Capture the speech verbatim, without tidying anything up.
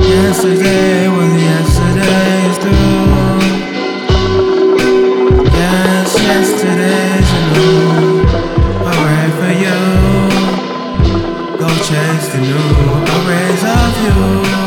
Yesterday was yesterday's through. Yes, yesterday's anew. Alright for you. Go chase the new arrays of you.